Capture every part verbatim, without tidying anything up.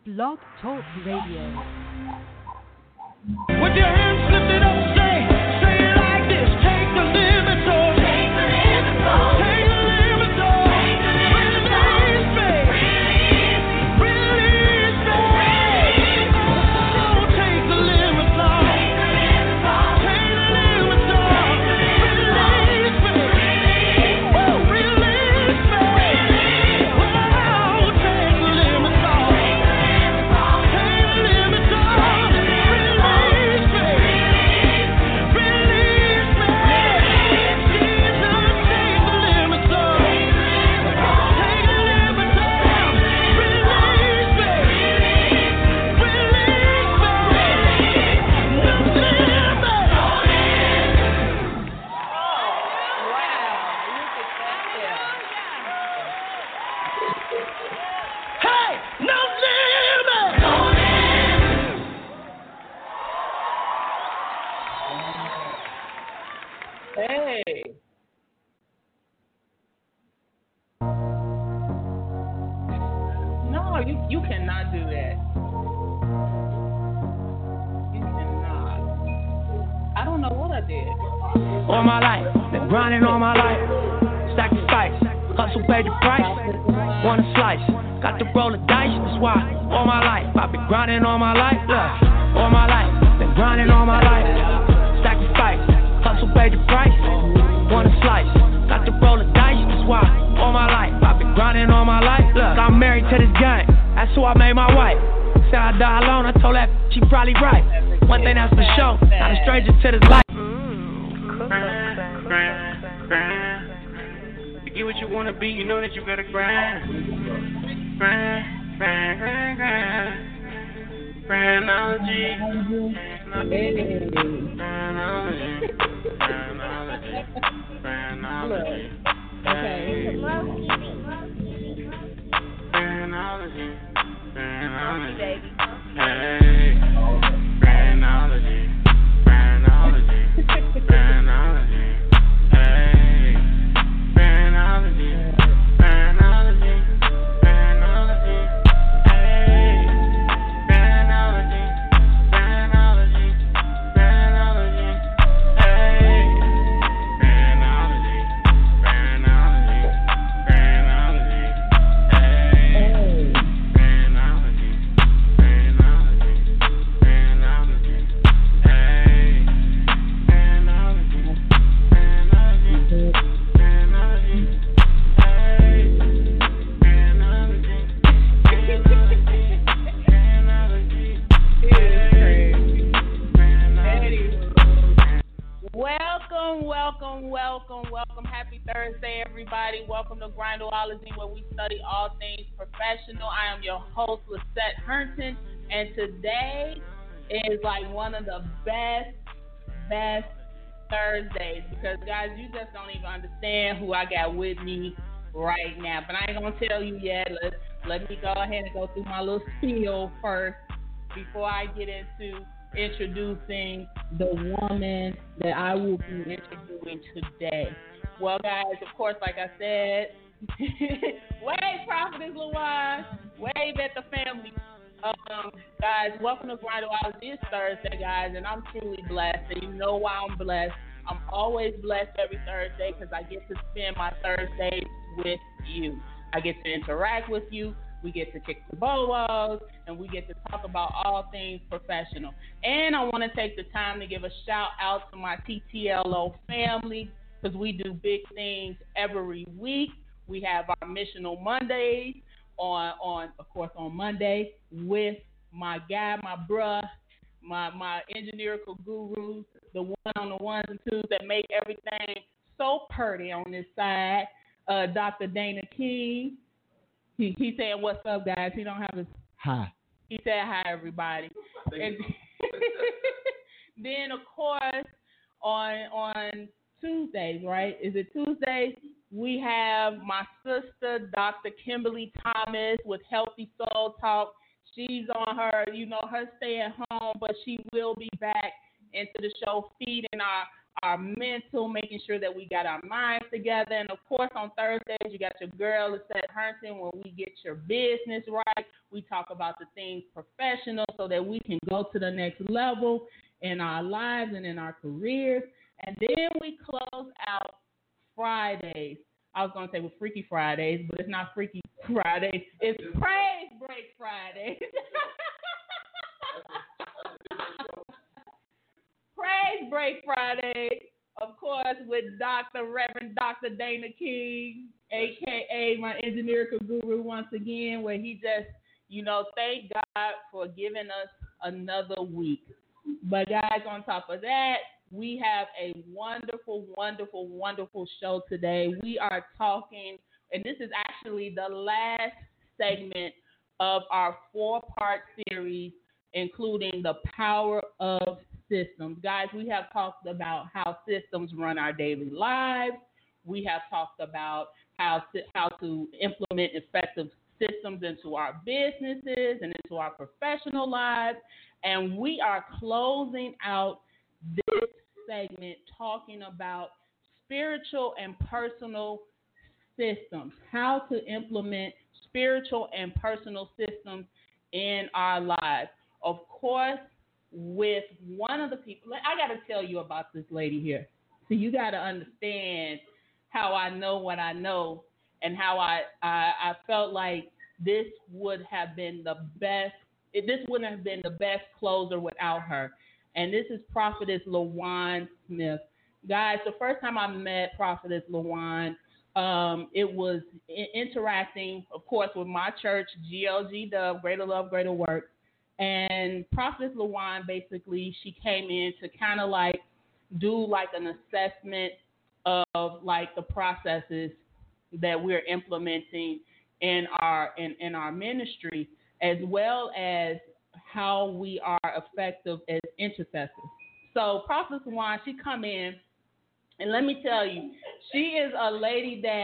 Blog Talk Radio. With your hands lifted up, say, say it like this. Take the limits off. Take the limits off. Take the limits off. Release me. Release me. Oh, take the limits off. Take the limits off. Release me. Oh, release me. Oh, take the limits off. Take the limits off. All my life, been grinding all my life. Sacrifice, hustle paid the price. Want a slice, got to roll the dice. That's why all my life I've been grinding all my life. Look, all my life, been grinding all my life. Sacrifice, hustle paid the price. Want a slice, got to roll the dice. That's why all my life I've been grinding all my life. Look, I'm married to this game. That's who I made my wife. Said I die alone. I told that she probably right. One thing that's for sure, not a stranger to this life. Grind, grind, grind. To get what you wanna be, you know that you gotta grind. Grind, grind, grind, grind. Grindology. Grindology. Grindology. Grindology. Okay. Grindology. Grindology. Hey. Grindology. Grindology. Grindology. Hey. Grindology. Grindology. Grindology. Hey. Grindology. Grindology. Grindology. Hey. Grindology. Grindology. Grindology. Hey. Grindology. Welcome, welcome, welcome, welcome. Happy Thursday, everybody. Welcome to Grindology, where we study all things professional. I am your host, Lisette Herndon, and today is like one of the best, best Thursdays because, guys, you just don't even understand who I got with me right now. But I ain't going to tell you yet. Let, let me go ahead and go through my little spiel first before I get into introducing the woman that I will be interviewing today. Well, guys, of course, like I said, wave, Prophetess LaWan, wave at the family. Um, guys, welcome to Grindology. It's Thursday, guys, and I'm truly blessed. And you know why I'm blessed. I'm always blessed every Thursday because I get to spend my Thursdays with you. I get to interact with you. We get to kick the bolos, and we get to talk about all things professional. And I want to take the time to give a shout out to my T T L O family because we do big things every week. We have our Missional Mondays on, on of course, on Monday with my guy, my bruh, my my engineerical guru, the one on the ones and twos that make everything so pretty on this side, uh, Doctor Dana King. He, he said, "What's up, guys?" He don't have his hi. He said, "Hi, everybody." And then, of course, on on Tuesdays, right? Is it Tuesdays? We have my sister, Doctor Kimberly Thomas, with Healthy Soul Talk. She's on her, you know, her stay at home, but she will be back into the show, feeding our our mental, making sure that we got our minds together. And, of course, on Thursdays, you got your girl, Lisette Herndon, when we get your business right. We talk about the things professional so that we can go to the next level in our lives and in our careers. And then we close out Fridays. I was going to say with Freaky Fridays, but it's not Freaky Fridays. It's Praise Break Fridays. Praise Break Friday, of course, with Doctor Reverend Doctor Dana King, a k a my engineer guru once again, where he just, you know, thank God for giving us another week. But, guys, on top of that, we have a wonderful, wonderful, wonderful show today. We are talking, and this is actually the last segment of our four-part series, including the power of systems. Guys, we have talked about how systems run our daily lives. We have talked about how to, how to implement effective systems into our businesses and into our professional lives. And we are closing out this segment talking about spiritual and personal systems, how to implement spiritual and personal systems in our lives. Of course, with one of the people, I got to tell you about this lady here. So you got to understand how I know what I know and how I, I I felt like this would have been the best, this wouldn't have been the best closer without her. And this is Prophetess LaJuan Smith. Guys, the first time I met Prophetess LaJuan, um, it was interacting, of course, with my church, G L G Dub, Greater Love, Greater Work. And Prophetess LaJuan, basically, she came in to kind of like do like an assessment of like the processes that we're implementing in our in, in our ministry, as well as how we are effective as intercessors. So Prophetess LaJuan, she come in, and let me tell you, she is a lady that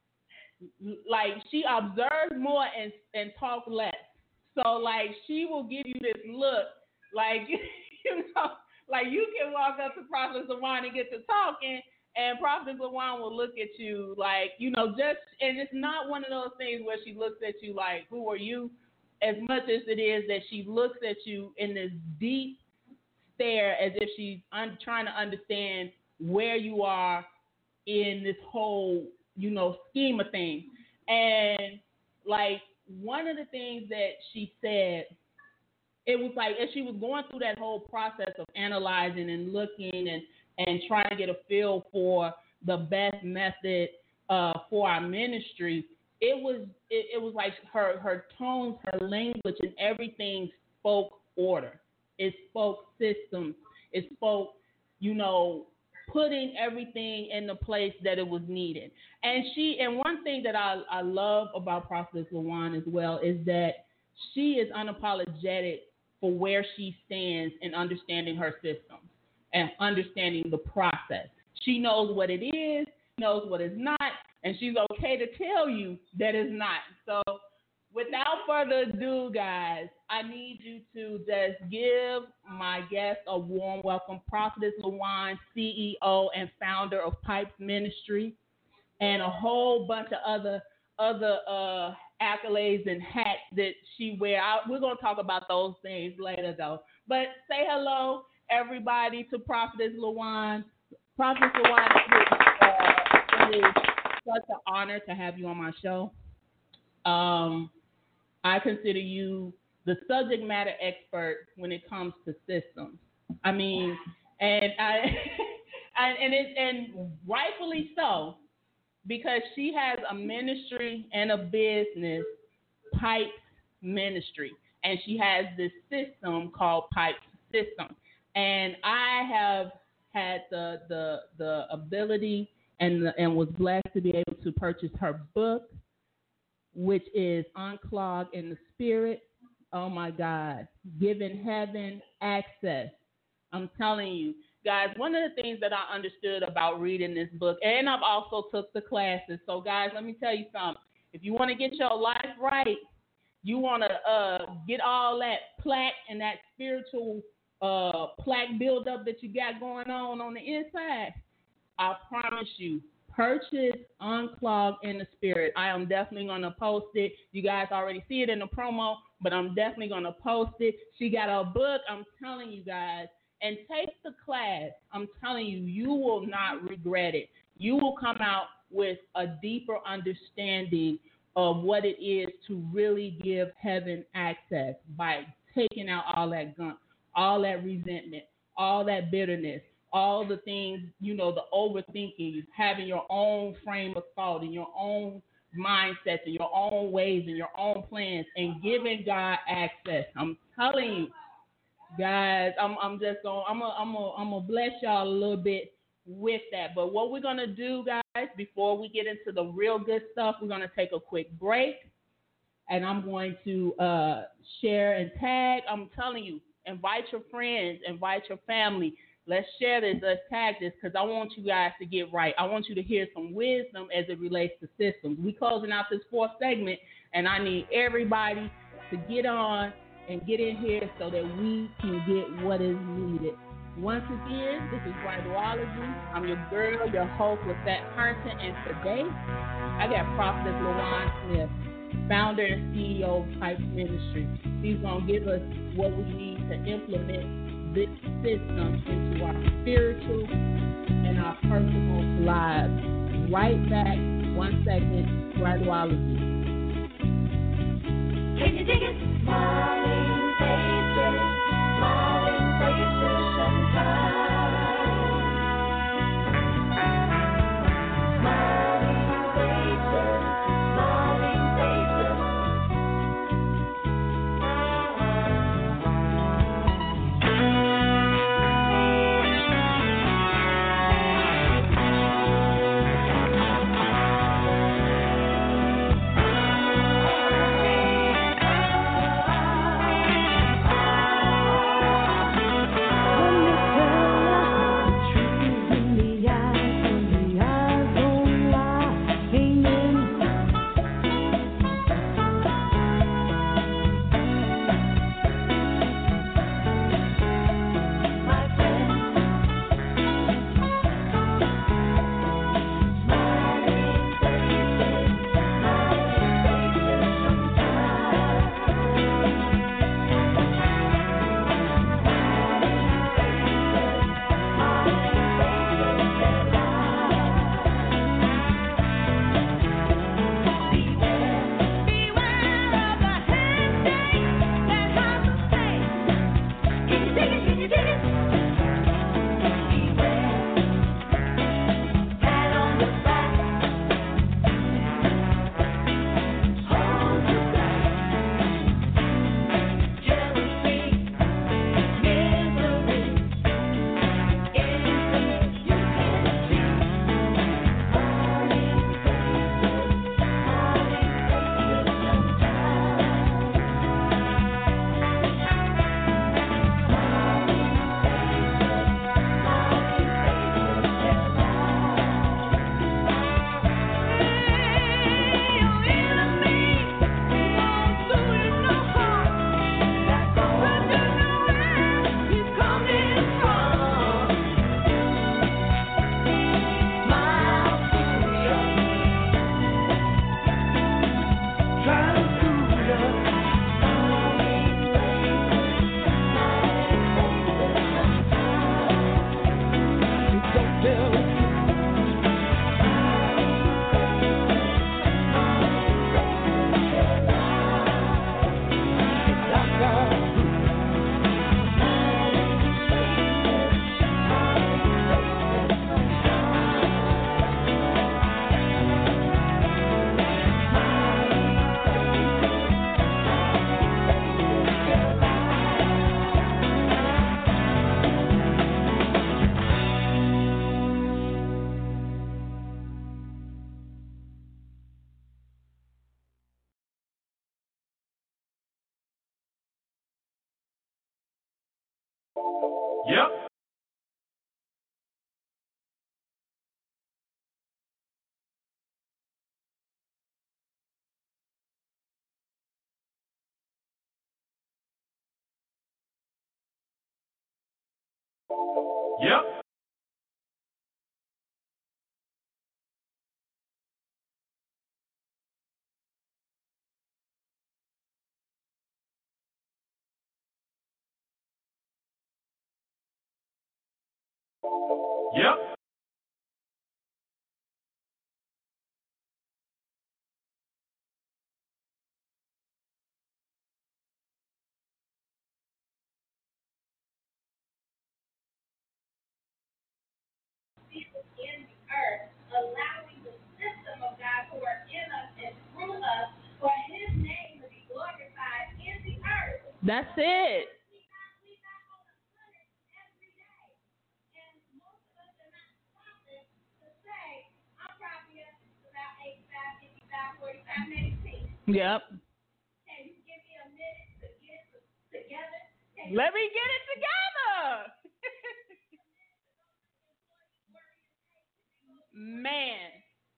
like she observes more and and talk less. So, like, she will give you this look, like, you know, like you can walk up to Prophetess LaJuan and get to talking, and Prophetess LaJuan will look at you like, you know, just, and it's not one of those things where she looks at you like, who are you? As much as it is that she looks at you in this deep stare as if she's un- trying to understand where you are in this whole, you know, scheme of things. And, like, one of the things that she said, it was like as she was going through that whole process of analyzing and looking and, and trying to get a feel for the best method uh, for our ministry, it was it, it was like her, her tones, her language, and everything spoke order. It spoke systems. It spoke, you know, putting everything in the place that it was needed. And she, and one thing that I, I love about Prophetess LaJuan as well is that she is unapologetic for where she stands in understanding her systems and understanding the process. She knows what it is, knows what it's not, and she's okay to tell you that it's not. So without further ado, guys, I need you to just give my guest a warm welcome. Prophetess LaJuan, C E O and founder of Pipes Ministry, and a whole bunch of other other uh, accolades and hats that she wears. We're going to talk about those things later, though. But say hello, everybody, to Prophetess LaJuan. Prophetess LaJuan, uh, it is such an honor to have you on my show. Um, I consider you the subject matter expert when it comes to systems. I mean, and I, and and, it, and rightfully so, because she has a ministry and a business, Pipes Ministry, and she has this system called Pipes System. And I have had the the the ability and the, and was blessed to be able to purchase her book, which is Unclogged in the Spirit. Oh, my God. Giving heaven access. I'm telling you, guys, one of the things that I understood about reading this book, and I've also took the classes. So, guys, let me tell you something. If you want to get your life right, you want to uh, get all that plaque and that spiritual uh, plaque buildup that you got going on on the inside, I promise you, purchase Unclog in the Spirit. I am definitely going to post it. You guys already see it in the promo, but I'm definitely going to post it. She got a book, I'm telling you guys, and take the class. I'm telling you, you will not regret it. You will come out with a deeper understanding of what it is to really give heaven access by taking out all that gunk, all that resentment, all that bitterness, all the things, you know, the overthinking, having your own frame of thought and your own mindsets and your own ways and your own plans and giving God access. I'm telling you, guys, I'm I'm just going I'm gonna I'm gonna I'm gonna bless y'all a little bit with that. But what we're gonna do, guys, before we get into the real good stuff, we're gonna take a quick break, and I'm going to uh, share and tag. I'm telling you, invite your friends, invite your family. Let's share this. Let's tag this because I want you guys to get right. I want you to hear some wisdom as it relates to systems. We closing out this fourth segment, and I need everybody to get on and get in here so that we can get what is needed. Once again, this is Grindology. I'm your girl, your host, Lisette Herndon, and today I got Prophetess LaJuan Smith, founder and C E O of Pipe Ministry. She's going to give us what we need to implement this system into our spiritual and our personal lives. Right back, one second, Grindology. Can you dig it? Smiling faces, smiling faces sometimes. Smiling faces, smiling faces. Yep. Yep. Yep. In the earth, allowing the system of God to work in us and through us for His name to be glorified in the earth. That's it. We not, we not on a hundred every day. And most of us are not stopping to say, I'm probably up to about eighty-five, fifty-five, forty-five, maybe sixty. Yep. Can you give me a minute to get it together? Can Let me get it together. Man.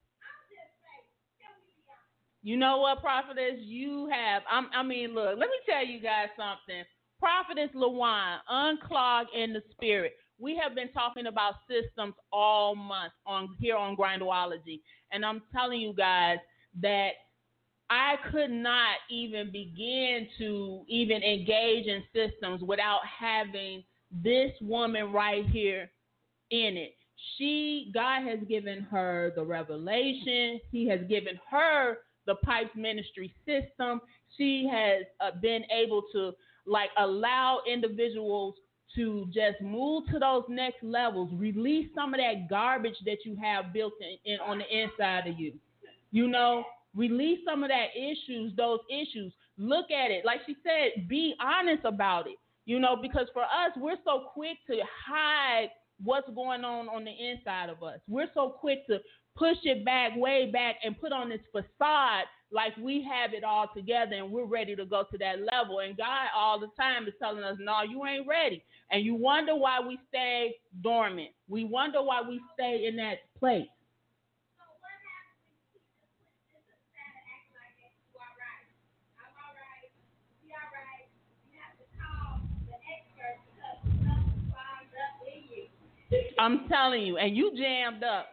You know what, Prophetess? You have, I'm, I mean, look, let me tell you guys something. Prophetess LaWan, unclog in the spirit. We have been talking about systems all month on here on Grindology. And I'm telling you guys that I could not even begin to even engage in systems without having this woman right here in it. She, God has given her the revelation. He has given her the Pipes Ministry system. She has uh, been able to like allow individuals to just move to those next levels, release some of that garbage that you have built in, in on the inside of you. You know, release some of that issues, those issues. Look at it. Like she said, be honest about it. You know, because for us, we're so quick to hide what's going on on the inside of us. We're so quick to push it back, way back, and put on this facade like we have it all together and we're ready to go to that level. And God all the time is telling us, no, you ain't ready. And you wonder why we stay dormant. We wonder why we stay in that place. So what happens when you keep just putting this aside and act like that you all right? I'm all right. We all right. You have to call the expert because something's clogged up in you. I'm telling you, and you jammed up.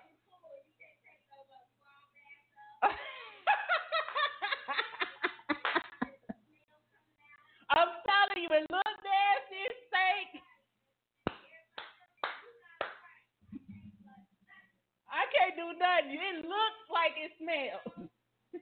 I'm telling you, it look nasty, it stink. I can't do nothing. It looks like it smells.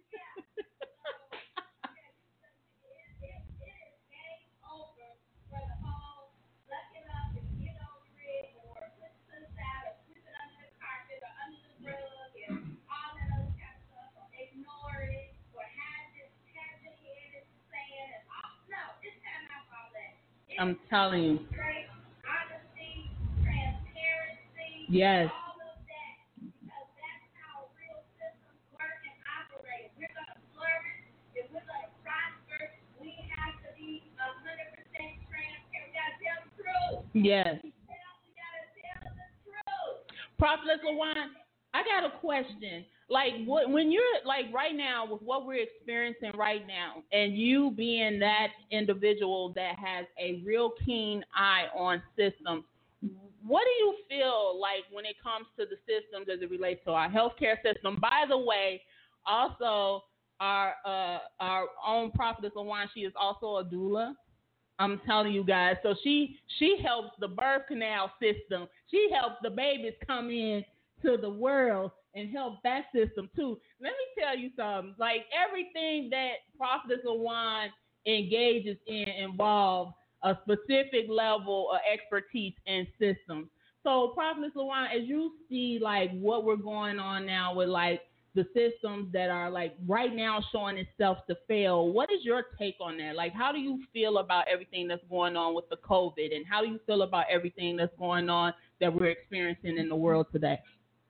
I'm telling you. Honesty, transparency, Yes. all of that. Because that's how real systems work and operate. We're going to flourish. If we're going to prosper, we have to be one hundred percent transparent. We got to tell the truth. Yes. We got to tell the truth. Prophetess LaWan, I got a question. Like, what, when you're, like, right now, with what we're experiencing right now, and you being that individual that has a real keen eye on systems, what do you feel like when it comes to the systems as it relates to our healthcare system? By the way, also, our uh, our own Prophetess LaWan, she is also a doula. I'm telling you guys. So she she helps the birth canal system. She helps the babies come in to the world and help that system too. Let me tell you something. Like everything that Prophetess LaWan engages in involves a specific level of expertise in systems. So Prophetess LaWan, as you see like what we're going on now with like the systems that are like right now showing itself to fail, what is your take on that? Like how do you feel about everything that's going on with the COVID, and how do you feel about everything that's going on that we're experiencing in the world today?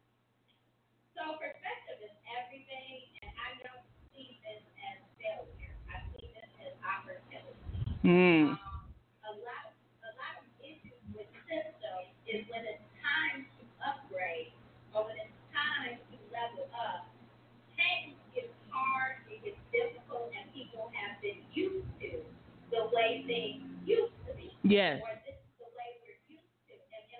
So perspective is everything, and I don't see this as failure. I see this as opportunity. Mm. Um, a lot of a lot of issues with systems is when it's time to upgrade or when it's time to level up. Change gets hard, it gets difficult, and people have been used to the way things used to be. Yes. Or this is the way we're used to. And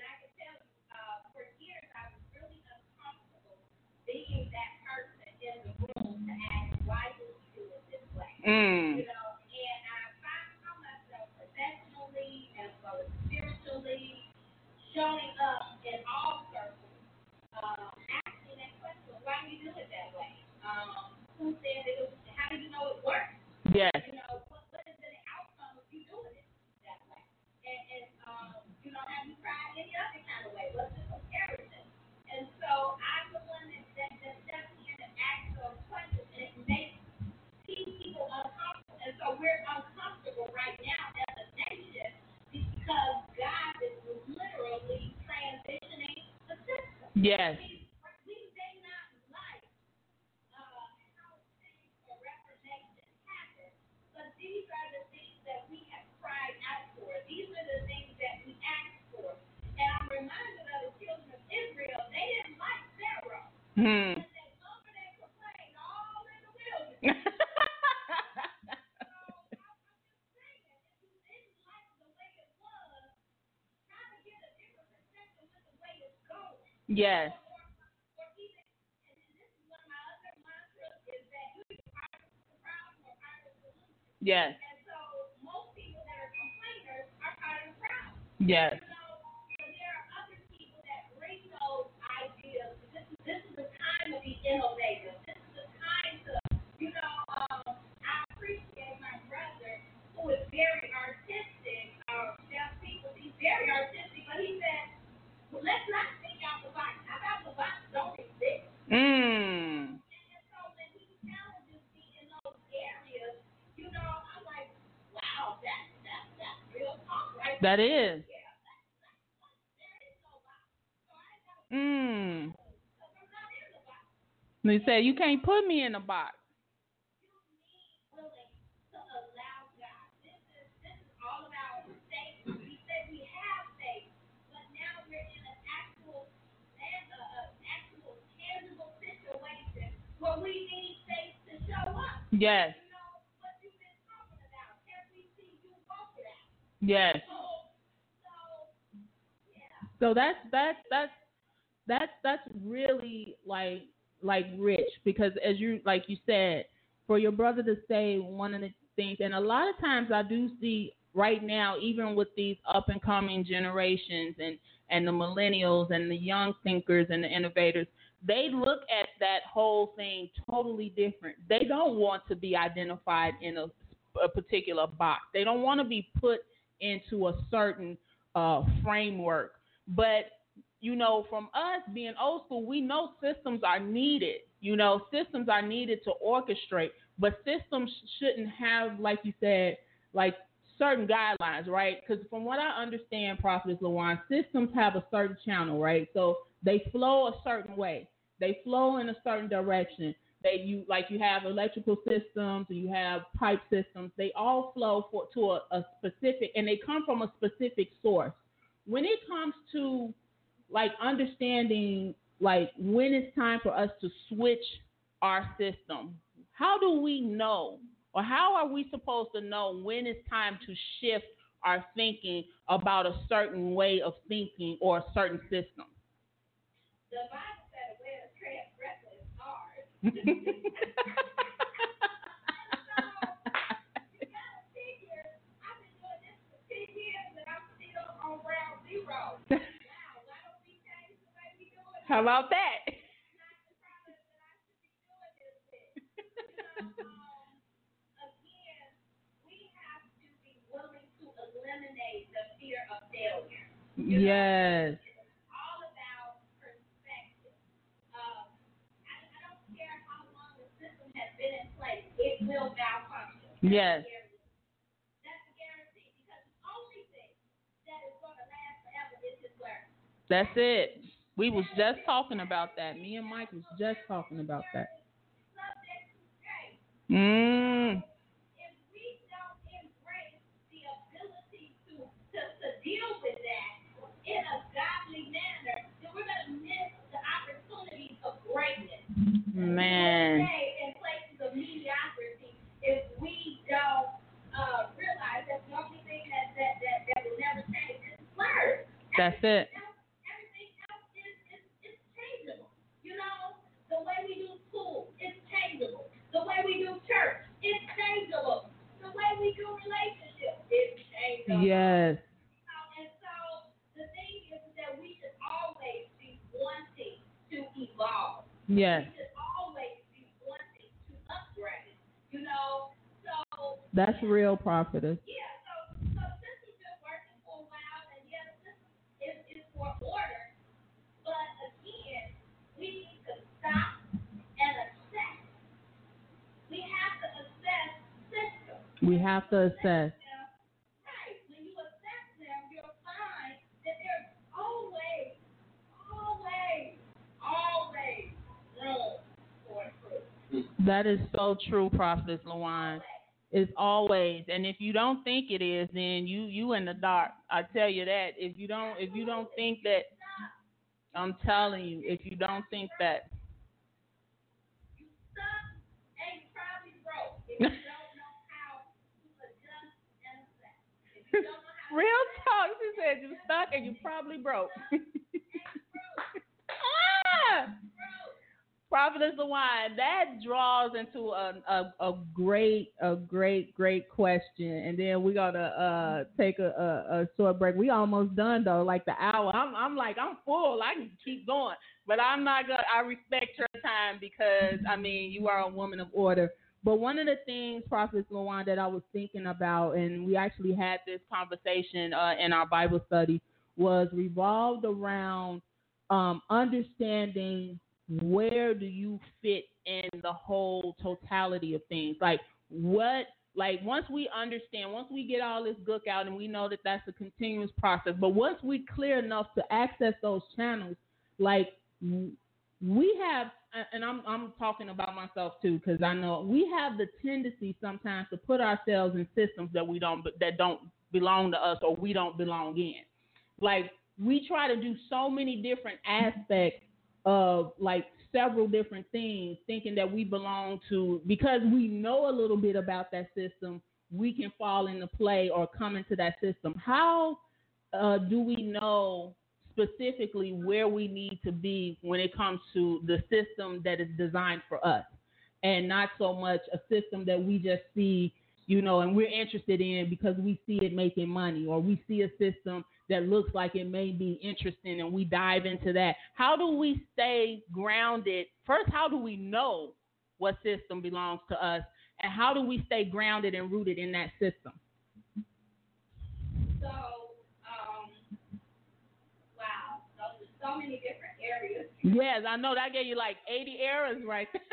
Mm. You know, and I found myself professionally as well as spiritually showing up in all circles, um, asking that question, why do you do it that way? Um, who said it was, how do you know it works? Yes. You know, what, what is the outcome of you doing it that way? And, and um, you know, have you tried any other kind of way? What's the comparison? And so I'm the one that, that, that steps in and asks those questions, and it makes people uncomfortable. And so we're uncomfortable right now as a nation because God is literally transitioning the system. Yes. We, we may not like uh, how things or reformation happen, but these are the things that we have cried out for. These are the things that we asked for. And I'm reminded of the children of Israel. They didn't like Pharaoh. Hmm. And they murmured and complained all in the wilderness. Yes. Yes. And so most people that are complainers are part of the crowd. Yes. You know, and there are other people that bring those ideas. This is this is the time to be innovative. This is the time to, you know, um, I appreciate my brother who is very artistic. Um, there people he's very artistic, but he said, well, let's not think out the box. How about the box don't exist? Mm. And so when he challenges me in those areas, you know, I'm like, wow, that's that's that's real talk, right? That is. Yeah, that's, that's, that's, there is no box. So I got to Mm. because I'm not in the box. They say you can't put me in a box. You need willing to allow God. This is this is all about faith. We said we have faith, but now we're in an actual and uh, uh, actual tangible situation where we need faith to show up. Yes. You know what you've been talking about. Can we see you walk it out? Yes. So, so yeah. So that's that's that's that's that's really like like rich because as you like you said, for your brother to say one of the things, and a lot of times I do see right now, even with these up and coming generations and and the millennials and the young thinkers and the innovators, they look at that whole thing totally different. They don't want to be identified in a, a particular box. They don't want to be put into a certain uh, framework. But, you know, from us being old school, we know systems are needed. You know, systems are needed to orchestrate. But systems shouldn't have, like you said, like certain guidelines, right? Because from what I understand, Prophetess LaWan, systems have a certain channel, right? So they flow a certain way. They flow in a certain direction. They you like you have electrical systems, and you have pipe systems. They all flow for to a, a specific, and they come from a specific source. When it comes to like understanding like when it's time for us to switch our system, how do we know? Or how are we supposed to know when it's time to shift our thinking about a certain way of thinking or a certain system? The Bible said a way of transgressing is hard. How about that? Eliminate the fear of failure. Yes. It's all about perspective. Um, I, I don't care how long the system has been in place, it will malfunction. Yes. That's a guarantee because the only thing that is going to last forever is His word. That's it. We was just talking about that. Me and Mike was just talking about that. Subject to change. Mm. If we don't embrace the ability to, to, to deal with that in a godly manner, then we're going to miss the opportunities of greatness. Man. In places of mediocrity, if we don't uh, realize that the only thing that, that, that, that will never change is His word. That's it. Everything else is, is, is changeable. You know, the way we do school is changeable. The way we do church is changeable. don't Yes. know. And so the thing is that we should always be wanting to evolve. Yes. We should always be wanting to upgrade. You know, so That's real, prophetess. yeah, so so this has been working for a while, and yes, this is, is for order. But again, we need to stop and assess. We have to assess systems. We have to assess. Right. When you assess them, you'll find that there's always, always, always room for improvement. That is so true, prophetess LaWan. It's always, and if you don't think it is, then you you in the dark. I tell you that. If you don't if you don't think that, I'm telling you, if you don't think that. You stuck and you probably broke if you don't know how to adjust and assess. If you don't know how to Real assess talk. She said you stuck and you probably broke. ah! Prophetess LaWan, that draws into a, a a great a great great question, and then we're gonna uh take a, a, a short break. We almost done though, like the hour. I'm I'm like I'm full. I can keep going, but I'm not gonna. I respect your time because I mean you are a woman of order. But one of the things, Prophetess LaWan, that I was thinking about, and we actually had this conversation uh, in our Bible study, was revolved around um, understanding. Where do you fit in the whole totality of things? Like what, like once we understand, once we get all this book out and we know that that's a continuous process, but once we clear enough to access those channels, like we have, and I'm I'm talking about myself too, because I know we have the tendency sometimes to put ourselves in systems that we don't, that don't belong to us or we don't belong in. Like we try to do so many different aspects of like several different things, thinking that we belong to, because we know a little bit about that system, we can fall into play or come into that system. How uh, do we know specifically where we need to be when it comes to the system that is designed for us, and not so much a system that we just see, you know, and we're interested in because we see it making money, or we see a system that looks like it may be interesting and we dive into that? How do we stay grounded? First, how do we know what system belongs to us? And how do we stay grounded and rooted in that system? So, um, wow, those are so many different areas. Yes, I know that gave you like eighty errors right there.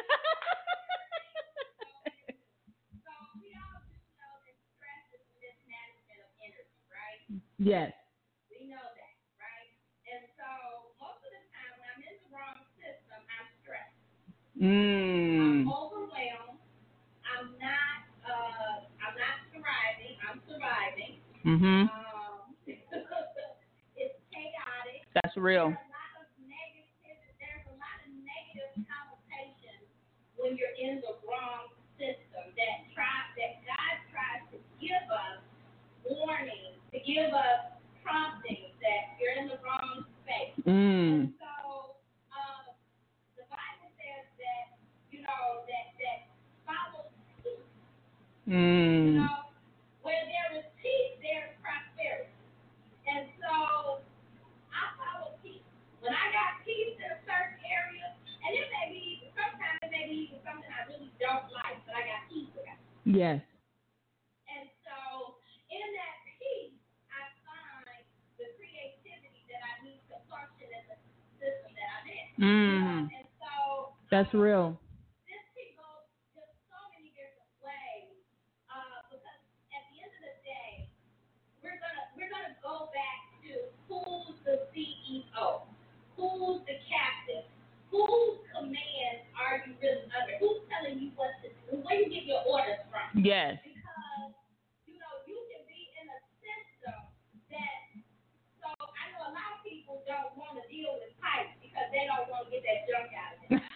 So we all do know that stress is mismanagement of energy, right? Yes. We know that, right? And so most of the time when I'm in the wrong system, I'm stressed. Mm. I'm overwhelmed. I'm not uh I'm not thriving, I'm surviving. Mhm. Um it's chaotic. That's real. There's a lot of negative there's a lot of negative connotations when you're in the wrong system that try that God tries to give us warnings, to give us prompting that you're in the wrong space. Mm. And so um, the Bible says that, you know, that, that follow peace. Mm. You know, where there is peace, there is prosperity. And so I follow peace. When I got peace in a certain area, and it may be, sometimes it may be even something I really don't like, but I got peace with it. Yes. And so in that peace, I find the creativity that I need to function in the system that I'm in. Mm. Um, and so That's um, real. this can go just so many different ways. Uh, because at the end of the day, we're gonna we're gonna go back to who's the C E O, who's the captain, whose command are you really under? Who's telling you what to do? Where you get your orders from? Yes. Because, you know, you can be in a system that, so I know a lot of people don't want to deal with pipes because they don't want to get that junk out of it.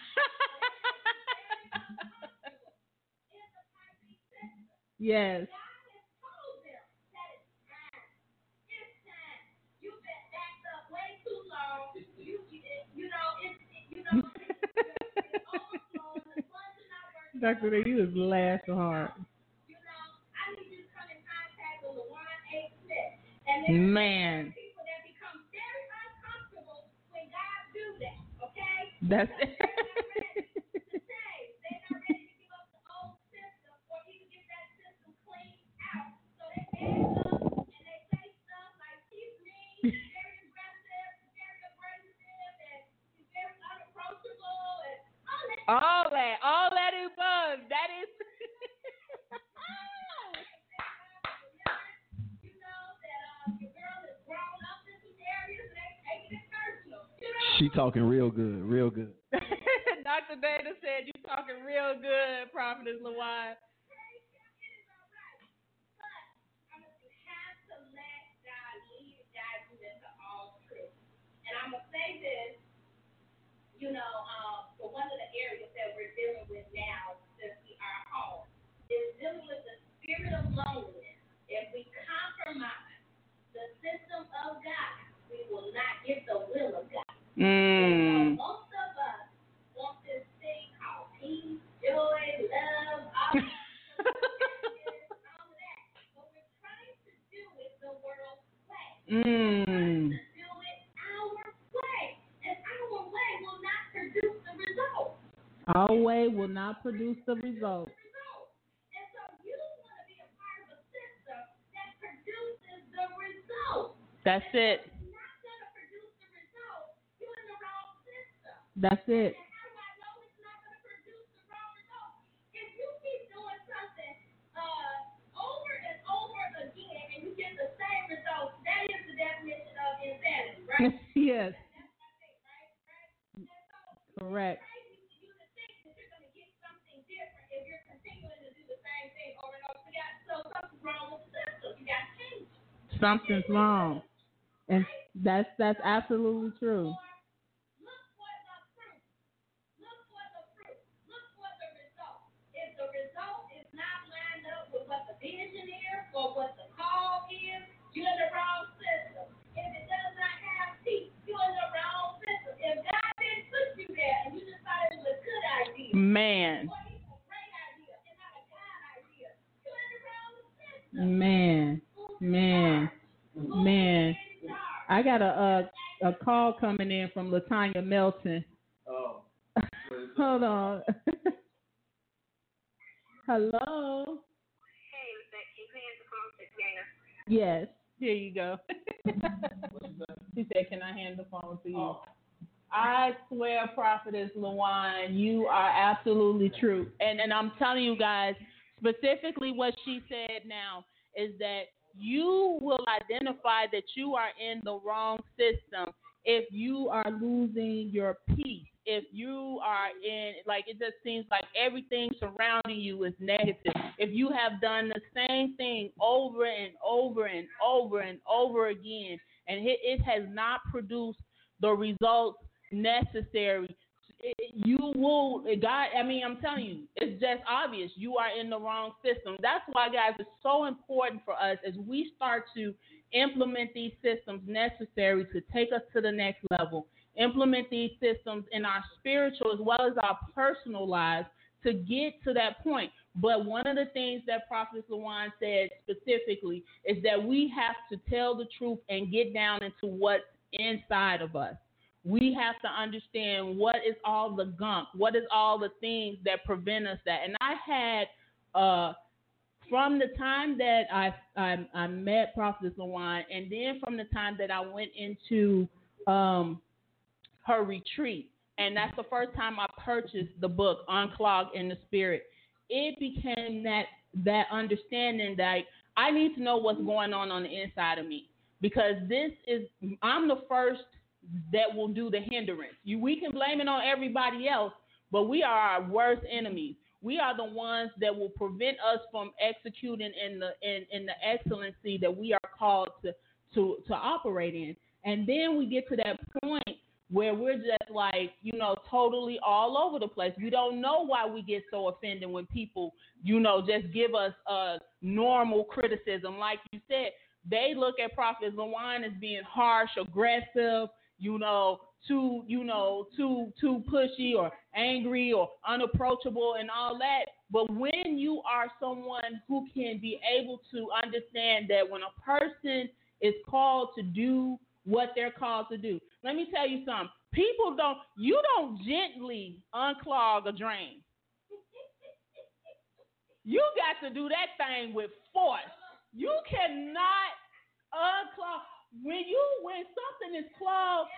It's a piping system. Yes. God has told them that it's time. It's time. You've been backed up way too long. You, you, you know, it's, you know, it's overflowing. The funds are not working. Doctor Ray, you was laughing hard. You know, I need you to come in contact with LaWan A. Smith. Man. People that become very uncomfortable when God do that, okay? That's it. They're not ready to change. They're not ready to give up the old system or even get that system cleaned out. So they act up and they say stuff like he's mean, very aggressive, very abrasive, and he's very unapproachable and all that. All that, all that is buzz. That is. You know that uh, your girl is grown up in some areas and they taking it personal. You know? She talking real good, real good. Doctor Dana said you talking real good, Prophetess LaWine. And I'm going to say this, you know, um, for one of the areas that we're dealing with now, since we are home, is dealing with the spirit of loneliness. If we compromise the system of God, we will not get the will of God. Mm. So most of us want this thing called peace, joy, love, all that. all that. But we're trying to do it the world's way. Mm. Our way will not produce the result. And so you want to be a part of a system that produces the result. That's it. If it's not going to produce the result, you're in the wrong system. That's it. And how do I know it's not going to produce the wrong result? If you keep doing something uh, over and over again and you get the same result, that is the definition of insanity, right? Yes. That's what I think, right? Right? And so Correct. if you're continuing to do the same thing over and over again. So something's wrong with the system. You got to change it. Something's wrong. And that's that's absolutely true. Look for the fruit. Look for the fruit. Look for the result. If the result is not lined up with what the vision is or what the call is, you're in the wrong system. If it does not have peace, you're in the wrong system. If God didn't put you there and you just thought it was a good idea, Man. Man, man, man. I got a a, a call coming in from Latanya Melton. Oh. Hold on. Hello. Hey, can you hand the phone to Dana? Yes. Here you go. She said, "Can I hand the phone to you?" Oh. I swear, Prophetess LaWine, you are absolutely true. And and I'm telling you guys, specifically what she said now is that you will identify that you are in the wrong system if you are losing your peace, if you are in, like, it just seems like everything surrounding you is negative. If you have done the same thing over and over and over and over again, and it, it has not produced the results necessary, you will, God, I mean, I'm telling you, it's just obvious you are in the wrong system. That's why, guys, it's so important for us as we start to implement these systems necessary to take us to the next level, implement these systems in our spiritual as well as our personal lives to get to that point. But one of the things that Prophet LaWine said specifically is that we have to tell the truth and get down into what's inside of us. We have to understand what is all the gunk, what is all the things that prevent us that. And I had, uh, from the time that I I, I met Prophetess LaWine, and then from the time that I went into um, her retreat, and that's the first time I purchased the book, Unclogged in the Spirit, it became that that understanding that I need to know what's going on on the inside of me, because this is, I'm the first that will do the hindrance. You, we can blame it on everybody else, but we are our worst enemies. We are the ones that will prevent us from executing in the in, in the excellency that we are called to, to to operate in. And then we get to that point where we're just like, you know, totally all over the place. We don't know why we get so offended when people, you know, just give us a normal criticism. Like you said, they look at Prophet LaWine as being harsh, aggressive, you know, too, you know, too, too pushy or angry or unapproachable and all that. But when you are someone who can be able to understand that when a person is called to do what they're called to do. Let me tell you something. People don't, you don't gently unclog a drain. You got to do that thing with force. You cannot unclog. When you, when something is clogged,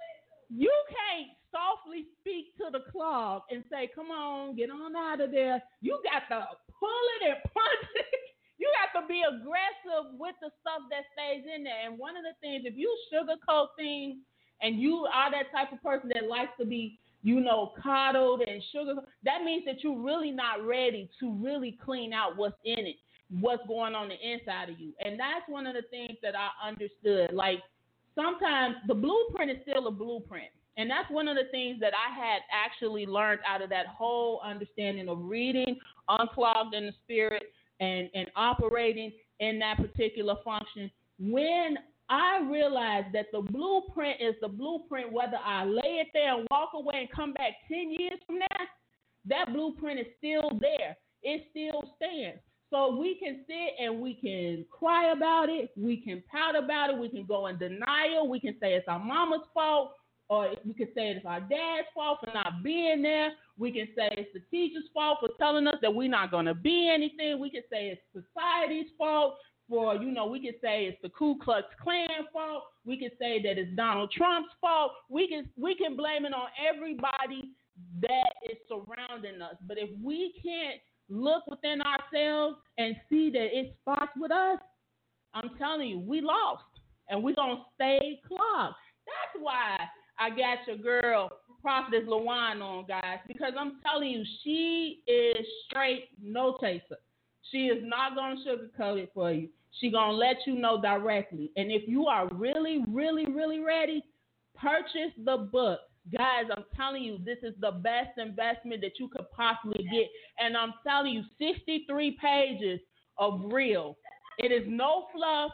you can't softly speak to the clog and say, come on, get on out of there. You got to pull it and punch it. You got to be aggressive with the stuff that stays in there. And one of the things, if you sugarcoat things and you are that type of person that likes to be, you know, coddled and sugar, that means that you're really not ready to really clean out what's in it, what's going on the inside of you. And that's one of the things that I understood. Like, sometimes the blueprint is still a blueprint. And that's one of the things that I had actually learned out of that whole understanding of reading Unclogged in the Spirit and, and operating in that particular function. When I realized that the blueprint is the blueprint, whether I lay it there and walk away and come back ten years from now, that blueprint is still there. It still stands. So we can sit and we can cry about it. We can pout about it. We can go in denial. We can say it's our mama's fault. Or we can say it's our dad's fault for not being there. We can say it's the teacher's fault for telling us that we're not going to be anything. We can say it's society's fault for, you know, we can say it's the Ku Klux Klan fault. We can say that it's Donald Trump's fault. We can we can blame it on everybody that is surrounding us. But if we can't look within ourselves and see that it starts with us, I'm telling you, we lost. And we're going to stay clogged. That's why I got your girl, Prophetess LaWan, on, guys, because I'm telling you, she is straight no chaser. She is not going to sugarcoat it for you. She's going to let you know directly. And if you are really, really, really ready, purchase the book. Guys, I'm telling you, this is the best investment that you could possibly get. And I'm telling you, sixty-three pages of real. It is no fluff.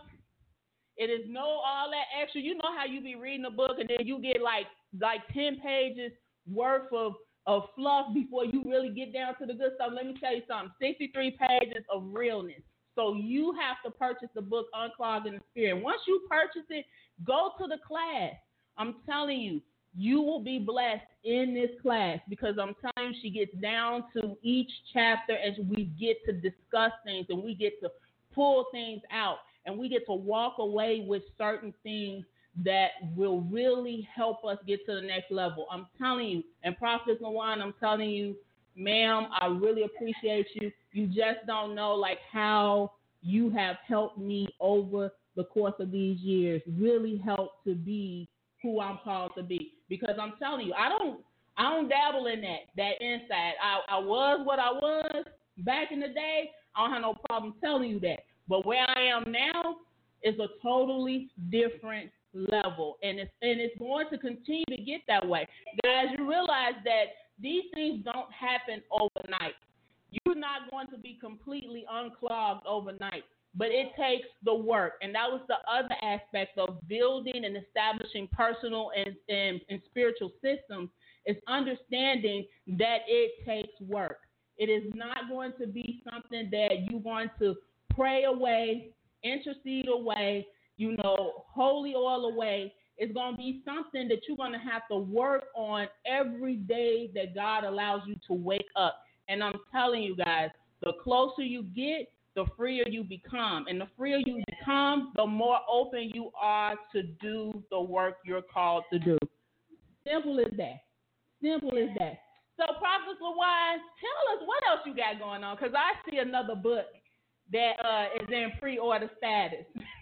It is no all that extra. You know how you be reading a book and then you get like like ten pages worth of, of fluff before you really get down to the good stuff. Let me tell you something. sixty-three pages of realness. So you have to purchase the book Unclogged in the Spirit. Once you purchase it, go to the class. I'm telling you, you will be blessed in this class because I'm telling you, she gets down to each chapter and we get to discuss things and we get to pull things out. And we get to walk away with certain things that will really help us get to the next level. I'm telling you, and Prophet LaWan, I'm telling you, ma'am, I really appreciate you. You just don't know, like, how you have helped me over the course of these years, really helped to be who I'm called to be. Because I'm telling you, I don't I don't dabble in that, that inside. I, I was what I was back in the day. I don't have no problem telling you that. But where I am now is a totally different level, and it's and it's going to continue to get that way. Guys, you realize that these things don't happen overnight. You're not going to be completely unclogged overnight, but it takes the work, and that was the other aspect of building and establishing personal and, and, and spiritual systems is understanding that it takes work. It is not going to be something that you're going to pray away, intercede away, you know, holy oil away. It's going to be something that you're going to have to work on every day that God allows you to wake up. And I'm telling you guys, the closer you get, the freer you become. And the freer you become, the more open you are to do the work you're called to do. Simple as that. Simple as that. So, Prophet LaWan, tell us what else you got going on, because I see another book that uh, is in pre-order status.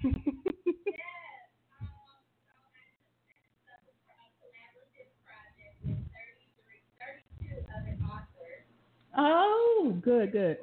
Oh, good, good.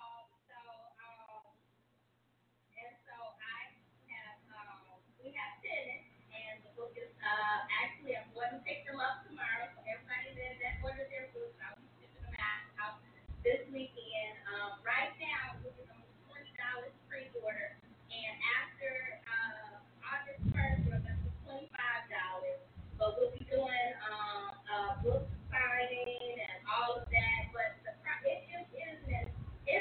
This weekend, um, right now, we're on twenty dollars pre-order, and after uh, August first, we're going to twenty-five dollars. But we'll be doing um, uh, book signing and all of that. But the it is it is an, it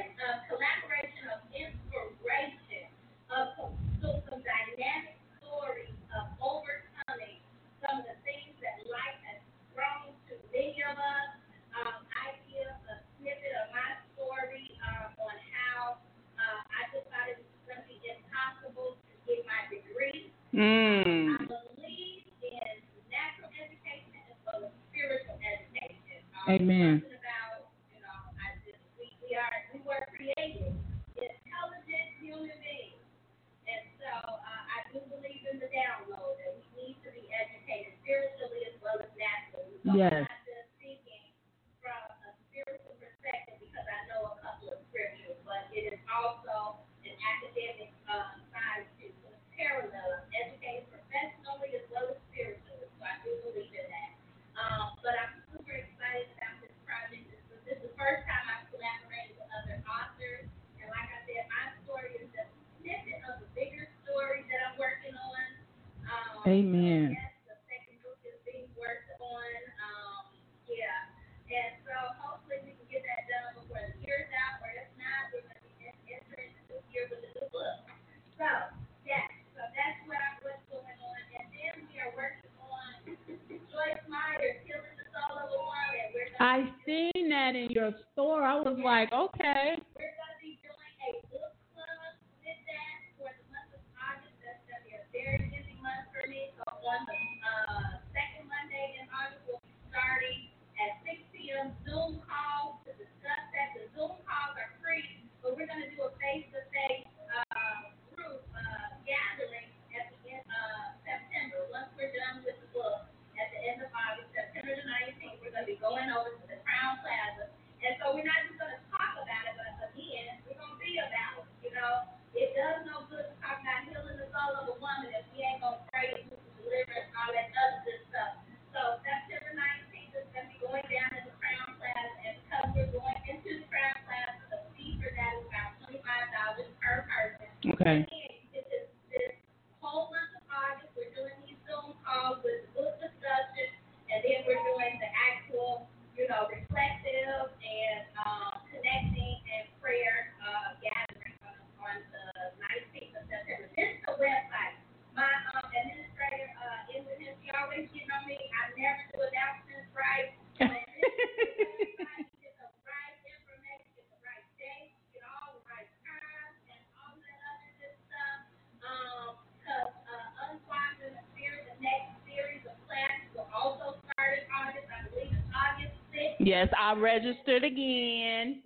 Mm. I believe in natural education as well as spiritual education. Um, Amen. Talking about, you know, I just, we, we are we were created intelligent human beings, and so uh, I do believe in the download that we need to be educated spiritually as well as naturally. So Yes. I'm not just speaking from a spiritual perspective because I know a couple of scriptures, but it is also an academic uh, side to it. Parallel, educated professionally as well as spiritually. So I do believe in that. Um, but I'm super excited about this project. This is, this is the first time I've collaborated with other authors. And like I said, my story is just a snippet of the bigger story that I'm working on. Um, Amen. Yes, the second book is being worked on. Um, yeah. And so hopefully we can get that done before the year's out, or if not, we're going to be entering this year with a new book. So, yes, so that's what I'm, what's going on. And then we are working on Joyce Myers, Killing the Soul of a Woman. We're going I seen that in your store. I was like, okay. We're going to be doing a book club with that for the month of August. That's going to be a very busy month for me. So on the uh, second Monday in August, we'll be starting at six p.m. Zoom call to discuss that. The Zoom calls are free, but we're going to do a face-to-face uh, group uh, gathering at the end of September. Once we're done with the book at the end of August, September the nineteenth, we're going to be going over to the Crown Plaza. And so we're not just going to talk about it, but again, we're going to be about it. You know, it does no good to talk about healing the soul of a woman if we ain't going to pray and deliver and all that other good stuff. So September nineteenth is going to be going down in the Crown Plaza, and because we're going into the Crown Plaza, the fee for that is about twenty-five dollars per person. Okay. Again, this is this whole month of August, we're doing these Zoom calls with the book discussion, and then we're doing the actual, you know, reflective and um, connecting and prayer uh, gathering on, on the nineteenth of September. This is the website. My um, administrator, uh, in with him, she always getting on me. I never do announcements right. So this is the website. Get the right information, get the right date, get all the right times, and all that other good stuff. Um, because uh, Unswiped in the Spirit, the next series of classes will also start in August. I believe it's August sixth. Yes, I registered again.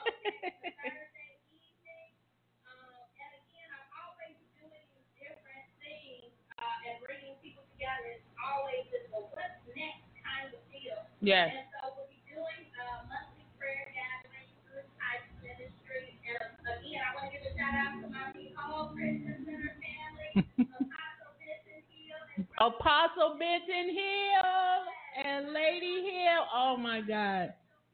Saturday evening. Um, and again, I'm always doing different things uh, and bringing people together. It's always this, well, what's next kind of deal. Yes. And so we'll be doing uh, monthly prayer gatherings through Type Ministry. And uh, again, I want to give a shout out to my whole Christian Center family, Apostle Benson Hill, and Apostle Benton Hill and Lady Hill. Oh my God.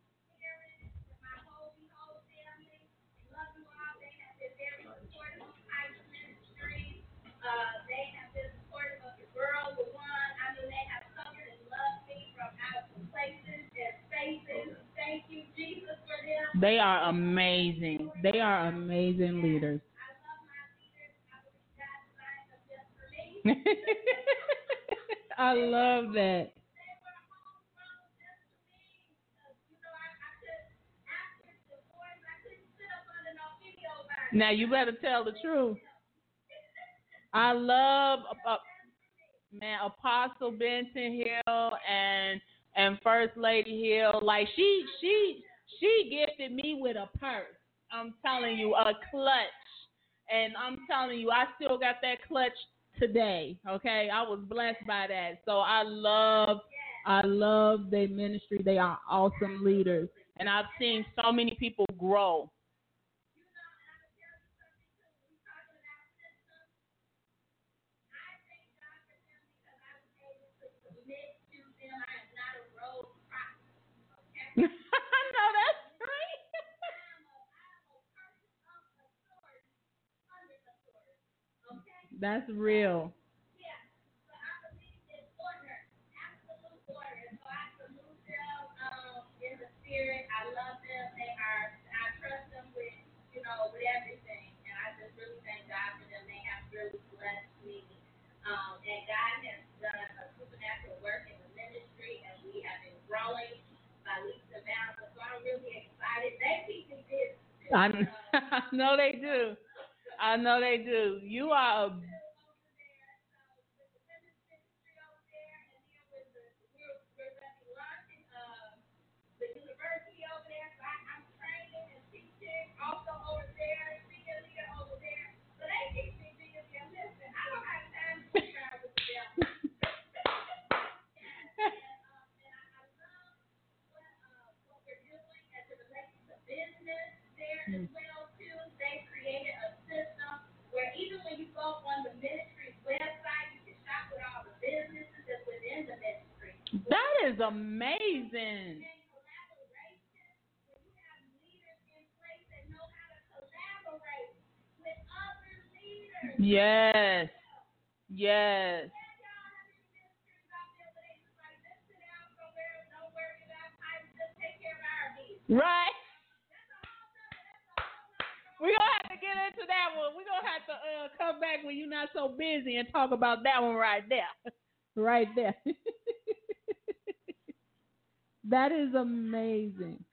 my whole whole family. Love you all. They have been very supportive of Type Ministry. Uh, they have been supportive of the girl, the one. I mean, they have covered and loved me from out of places and spaces. Thank you, Jesus, for them. They are amazing. They are amazing leaders. I love my leaders. I believe God designed them just for me. I love that. They were homegrown just for me. Uh, you know, I, I could, after divorce, I couldn't sit up under no video by Now you better tell the truth. I love uh, man Apostle Benton Hill and and First Lady Hill. Like she she she gifted me with a purse. I'm telling you, a clutch. And I'm telling you, I still got that clutch today. Okay, I was blessed by that. So I love I love their ministry. They are awesome leaders, and I've seen so many people grow. I know that's right. That's real. Yeah, so I believe in order, absolute order. So I salute them um, in the spirit. I love them. They are, I trust them with, you know, with everything. And I just really thank God for them. They have really blessed me. Um, and God has done a supernatural work in the ministry, and we have been growing by leaps and bounds. So I'm really excited. They keep me busy. I, I know they do. I know they do. You are a also over there, senior leader over there. So they teach me, listen, I don't have time to try with them. There as well too, they created a system where even when you go on the ministry's website, you can shop with all the businesses that's within the ministry. That is amazing. And collaboration, when you have leaders in place that know how to collaborate with other leaders. Yes. Yes. Right. We're going to have to get into that one. We're going to have to uh, come back when you're not so busy and talk about that one right there. Right there. That is amazing.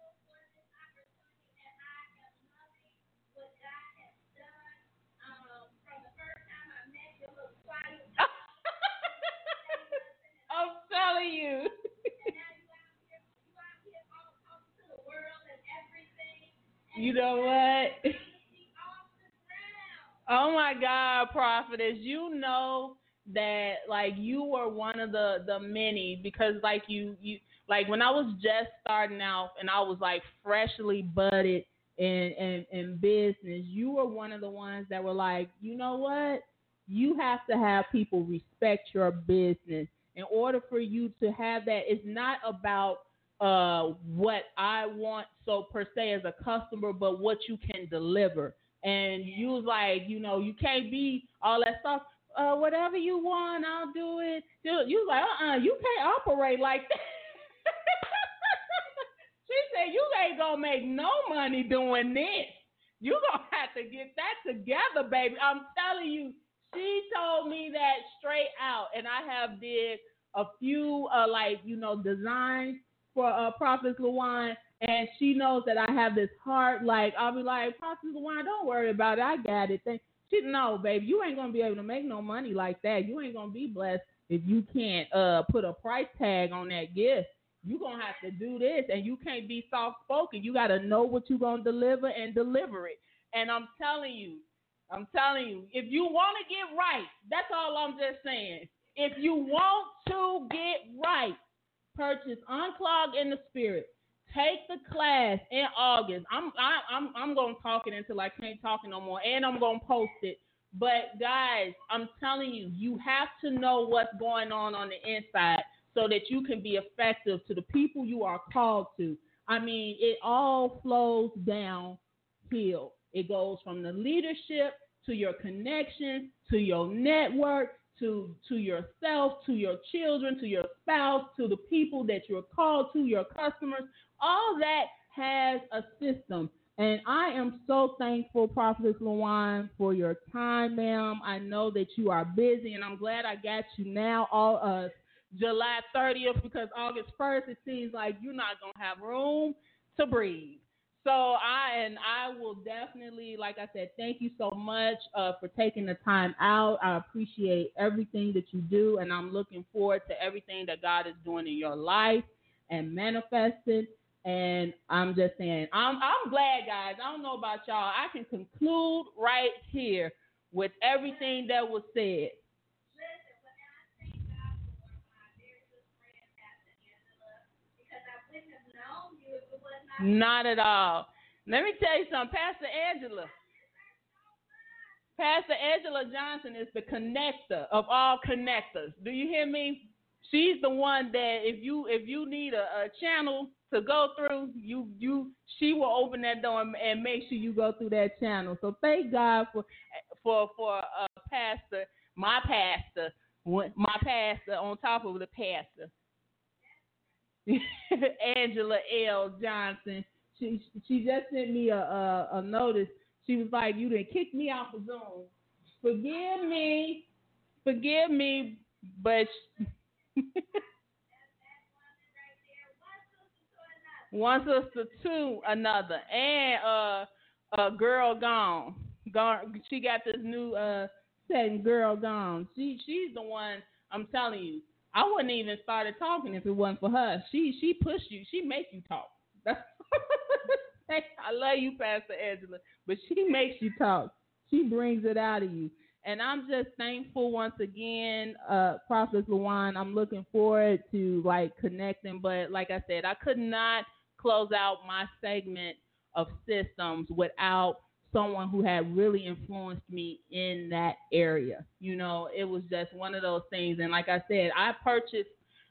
I'm telling you. You know what? Oh my God, prophetess, you know that like you were one of the the many, because like you you like when I was just starting out and I was like freshly budded in in, in business, you were one of the ones that were like, you know what? You have to have people respect your business. In order for you to have that, it's not about uh, what I want, so per se as a customer, but what you can deliver. And you was like, you know, you can't be all that stuff. Uh, whatever you want, I'll do it. You was like, uh-uh, you can't operate like that. She said, you ain't going to make no money doing this. You going to have to get that together, baby. I'm telling you, she told me that straight out. And I have did a few, uh, like, you know, designs for uh, Prophet LaWine, and she knows that I have this heart. Like, I'll be like, Prophet LaWine, don't worry about it. I got it. She, no, baby, you ain't going to be able to make no money like that. You ain't going to be blessed if you can't uh, put a price tag on that gift. You're going to have to do this, and you can't be soft-spoken. You got to know what you're going to deliver and deliver it. And I'm telling you, I'm telling you, if you want to get right, that's all I'm just saying. If you want to get right, purchase Unclog in the Spirit. Take the class in August. I'm I, I'm I'm gonna talk it until I can't talk it no more, and I'm gonna post it. But guys, I'm telling you, you have to know what's going on on the inside so that you can be effective to the people you are called to. I mean, it all flows downhill. It goes from the leadership to your connections to your network, to to yourself, to your children, to your spouse, to the people that you're called to, your customers. All that has a system. And I am so thankful, Prophetess LaWine, for your time, ma'am. I know that you are busy, and I'm glad I got you now, all uh, July thirtieth, because August first, it seems like you're not going to have room to breathe. So I and I will definitely, like I said, thank you so much uh, for taking the time out. I appreciate everything that you do, and I'm looking forward to everything that God is doing in your life and manifested. And I'm just saying, I'm I'm glad, guys. I don't know about y'all. I can conclude right here with everything that was said. Listen, when I thank God for my very good friend, Pastor Angela, because I wouldn't have known you if it was not. Not at all. Let me tell you something. Pastor Angela. Pastor Angela Johnson is the connector of all connectors. Do you hear me? She's the one that if you if you need a, a channel to go through, you you she will open that door and, and make sure you go through that channel. So thank God for for for uh, pastor, my pastor, my pastor on top of the pastor, Angela L. Johnson. She she just sent me a, a a notice. She was like, "You done kicked me off of Zoom. Forgive me, forgive me, but." One sister to another, and uh, a girl gone. Gone. She got this new uh setting, Girl Gone. She she's the one. I'm telling you, I wouldn't even started talking if it wasn't for her. She she pushed you. She make you talk. That's I love you, Pastor Angela, but she makes you talk. She brings it out of you. And I'm just thankful once again, uh, Prophet Luan. I'm looking forward to like connecting, but like I said, I could not close out my segment of systems without someone who had really influenced me in that area. You know, it was just one of those things. And like I said, I purchased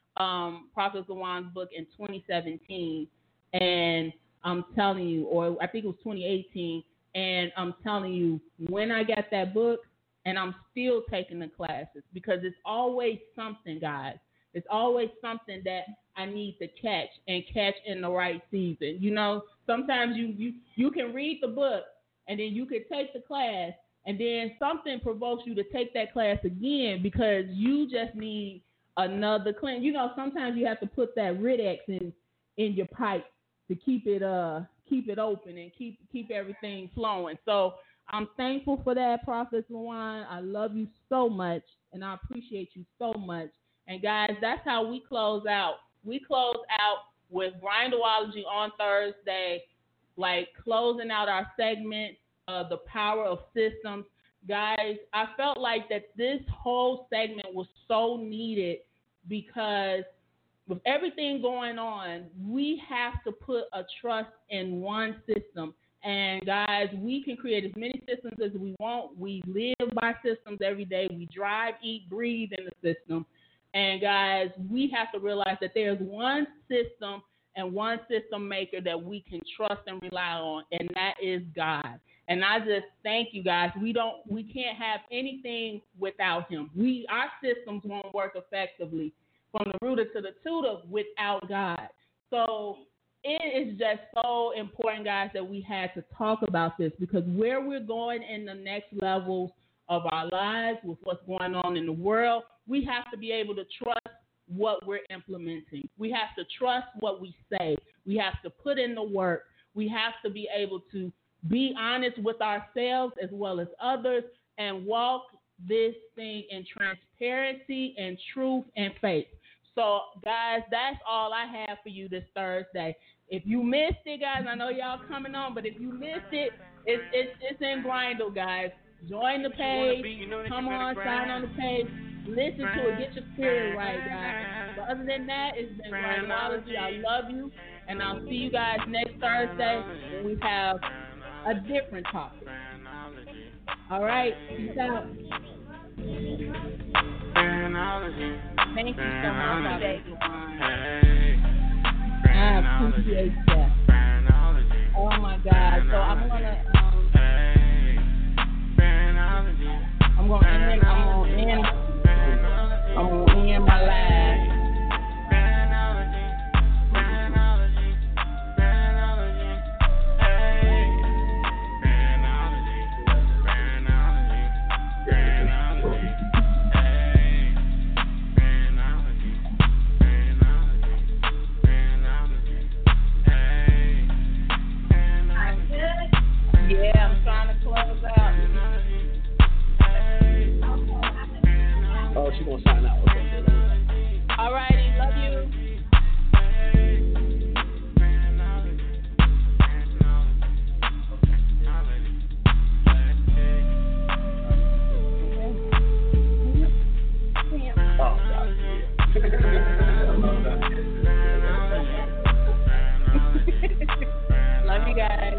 um, Prophet Luan's book in twenty seventeen, and I'm telling you, or I think it was twenty eighteen, and I'm telling you, when I got that book, and I'm still taking the classes because it's always something, guys. It's always something that I need to catch and catch in the right season. You know, sometimes you, you, you can read the book and then you can take the class and then something provokes you to take that class again because you just need another cleanse. You know, sometimes you have to put that Rid-X in, in your pipe to keep it uh keep it open and keep keep everything flowing. So I'm thankful for that, Prophet Luan. I love you so much, and I appreciate you so much. And, guys, that's how we close out. We close out with Grindology on Thursday, like closing out our segment, uh, The Power of Systems. Guys, I felt like that this whole segment was so needed because with everything going on, we have to put a trust in one system. And, guys, we can create as many systems as we want. We live by systems every day. We drive, eat, breathe in the system. And, guys, we have to realize that there's one system and one system maker that we can trust and rely on, and that is God. And I just thank you, guys. We don't, we can't have anything without him. We, our systems won't work effectively from the rooter to the tutor without God. So it is just so important, guys, that we had to talk about this because where we're going in the next levels of our lives with what's going on in the world, we have to be able to trust what we're implementing. We have to trust what we say. We have to put in the work. We have to be able to be honest with ourselves as well as others and walk this thing in transparency and truth and faith. So, guys, that's all I have for you this Thursday. If you missed it, guys, I know y'all coming on, but if you missed it, it's it's, it's in Grindle, guys. Join the page. Come on, sign on the page. Listen to it. Get your spirit right, guys. But other than that, it's been Grindology. I love you, and I'll see you guys next Thursday when we have a different topic. All right, peace out. Thank you so much, everyone. I appreciate that. Oh my God! So I'm gonna, um, I'm gonna end, I'm gonna end, I'm gonna end my live. Yeah, I'm trying to close out. Oh, she gonna sign out. Okay. All righty, love you. Oh, God. Love you guys.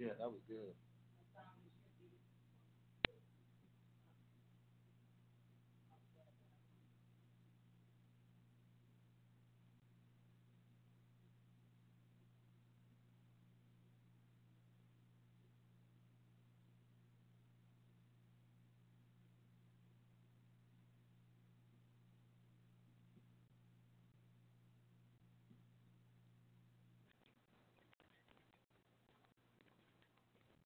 Yeah, that was good.